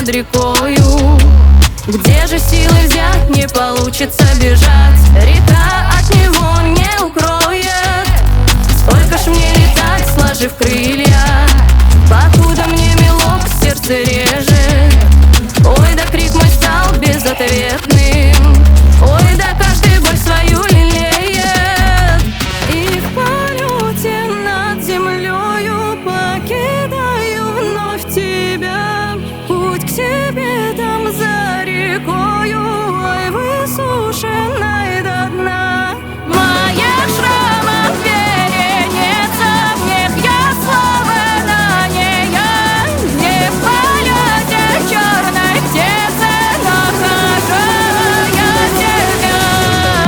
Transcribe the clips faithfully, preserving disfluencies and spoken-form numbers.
над рекою. Где же силы взять, не получится бежать, река от него не укроет. Сколько ж мне летать, сложив крылья, покуда мне мелок сердце режет. Ой, да крик мой стал безответным, ой, да каждый боль свою лелеет. И в полете над землею покидаю вновь тебя, путь к себе там за рекою, ой, высушенной до дна. Моя шрамов вереница, в них я слова на нее, не в полете черной птицы нахожу я тебя.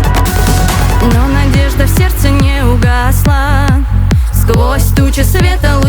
Но надежда в сердце не угасла, сквозь тучи света